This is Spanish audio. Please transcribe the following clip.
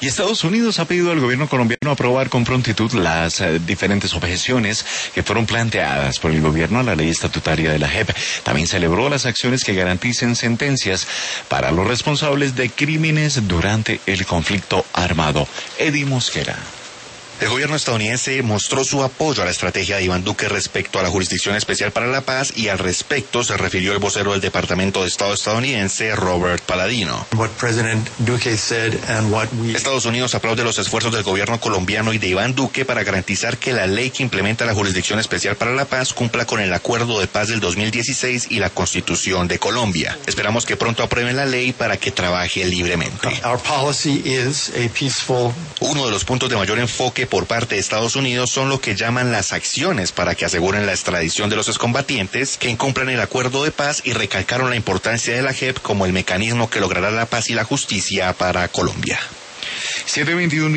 Y Estados Unidos ha pedido al gobierno colombiano aprobar con prontitud las diferentes objeciones que fueron planteadas por el gobierno a la ley estatutaria de la JEP. También celebró las acciones que garanticen sentencias para los responsables de crímenes durante el conflicto armado. Eddie Mosquera. El gobierno estadounidense mostró su apoyo a la estrategia de Iván Duque respecto a la Jurisdicción Especial para la Paz y al respecto se refirió el vocero del Departamento de Estado estadounidense, Robert Palladino. Estados Unidos aplaude los esfuerzos del gobierno colombiano y de Iván Duque para garantizar que la ley que implementa la Jurisdicción Especial para la Paz cumpla con el Acuerdo de Paz del 2016 y la Constitución de Colombia. Esperamos que pronto aprueben la ley para que trabaje libremente. Uno de los puntos de mayor enfoque por parte de Estados Unidos son lo que llaman las acciones para que aseguren la extradición de los excombatientes que incumplan el acuerdo de paz y recalcaron la importancia de la JEP como el mecanismo que logrará la paz y la justicia para Colombia. 7:21